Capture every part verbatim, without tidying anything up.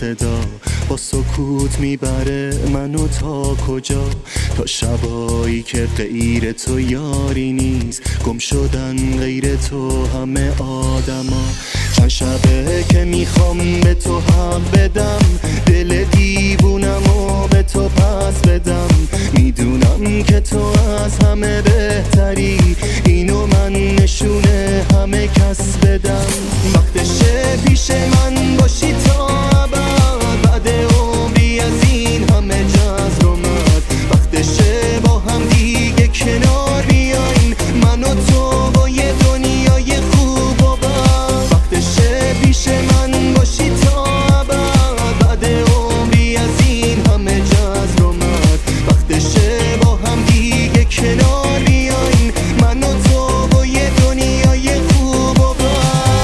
صدا با سکوت میبره منو تا کجا؟ تا شبایی که غیر تو یاری نیست، گم شدن غیر تو همه آدما. چند شبه که میخوام به تو حق بدم، دل دیوونمو به تو پس بدم. میدونم که تو از همه بهتری، اینو من نشونه همه کس بدم. وقتشه پیش من باشی تا ابد، بعد عمری از این همه جذر اومد. وقتشه با هم دیگه کنار بیایم، من و تو با یه دنیای خوب و بد. وقتشه پیش من باشی تا ابد، بعد عمری از این همه جذر اومد. وقتشه با هم دیگه کنار بیایم، من و تو با یه دنیای خوب و بد.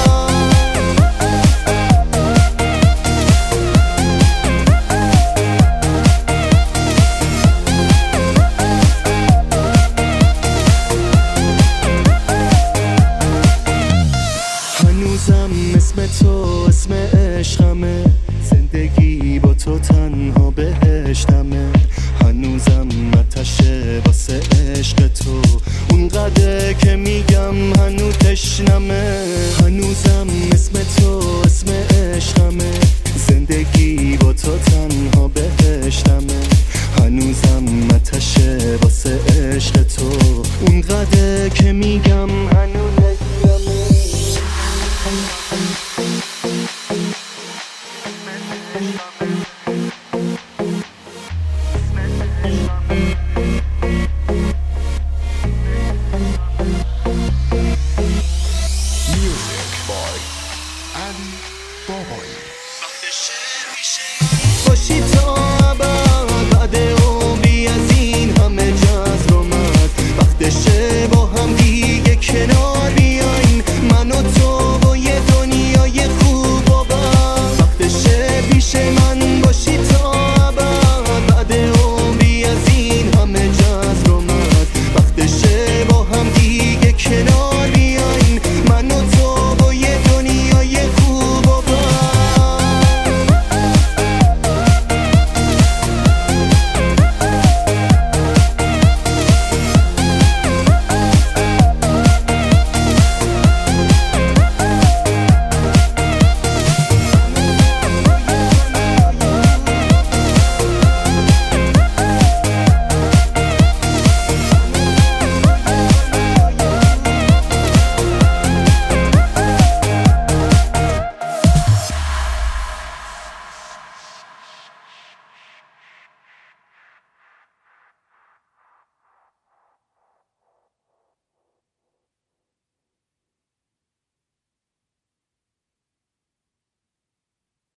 هنوزم اسم تو اسم عشقمه، زندگی با تو تنها بهشتمه. هنوزم آتشه واسه عشق تو، اونقدر که میگم هنوز تشنمه.